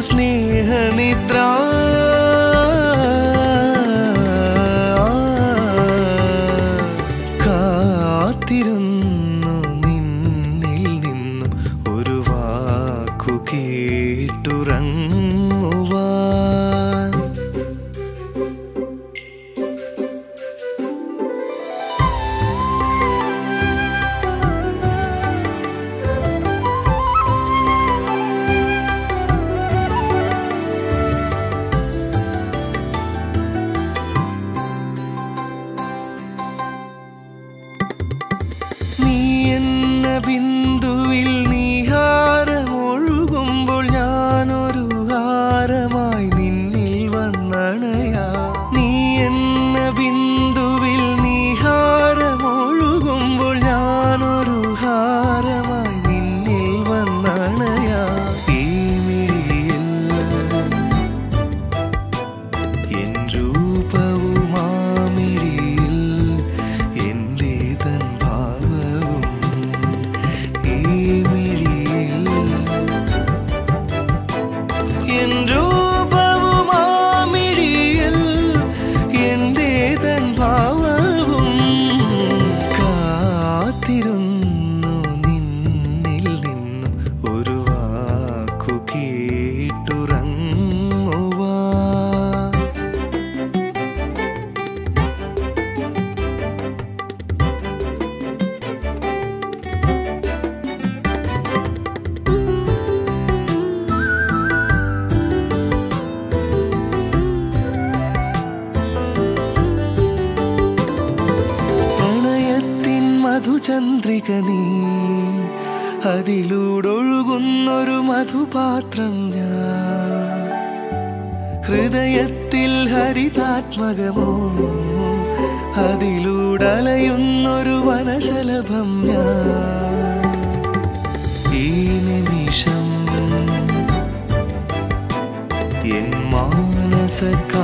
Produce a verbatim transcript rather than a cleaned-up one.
സ്നേഹനിദ്ര കാത്തിരുന്നു നിന്നിൽ നിന്നും ഒരു വാക്കു കേട്ടുറങ്ങുവാൻ. ബിന്ദുവിൽ നീഹാരമൊഴുകുമ്പോൾ ഞാനൊരു ഹാരമായി നിന്നിൽ വന്നണയാ. നീ എന്ന ബിന്ദുവിൽ നീഹാരമൊഴുകുമ്പോൾ ഞാനൊരു ഹാരമായി നിന്നിൽ വന്നണയാ. ഈ മിഴിയിൽ എൻ രൂപവും ആ മിഴിയിൽ എൻ്റെ തൻ ഭാവവും. എൻ രൂപവും ആ മിഴിയിൽ എൻ്റെ തൻ ഭാവവും. കാത്തിരുന്നു നിന്നിൽ നിന്നും ഒരു വാക്കു കേട്ടുറങ്ങുവാൻ. മധുചന്ദ്രിക നീ, അതിലൂടൊഴുകുന്നൊരു മധുപാത്രം ഞാൻ. ഹൃദയത്തിൽ ഹരിതാത്മകമോ, അതിലൂടലയുന്നൊരു വനശലഭം ഞാൻ. ഈ നിമിഷം എൻ മാനസ